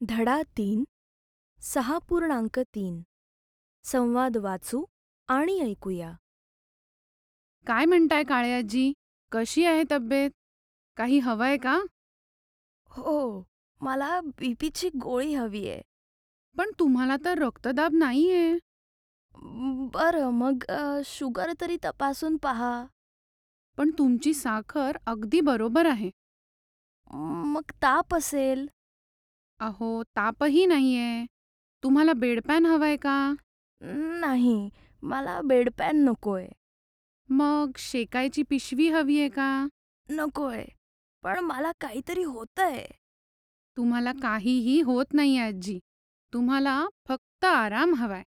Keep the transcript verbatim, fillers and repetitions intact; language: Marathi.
धडा तीन सहा पूर्णांक तीन संवाद वाचू आणि ऐकूया. काय म्हणताय काळे आजी? कशी आहे तब्येत? काही हवंय का? हो, मला बीपीची गोळी हवी आहे. पण तुम्हाला तर रक्तदाब नाहीये. म, बरं, मग अ, शुगर तरी तपासून पहा. पण तुमची साखर अगदी बरोबर आहे. म, मग ताप असेल. अहो, तापही नाहीये. तुम्हाला बेडपॅन हवंय का? नाही, मला बेडपॅन नकोय. मग शेकायची पिशवी हवीये का? नकोय, पण मला काहीतरी होतंय. तुम्हाला काहीही होत नाहीये आजी. तुम्हाला फक्त आराम हवाय.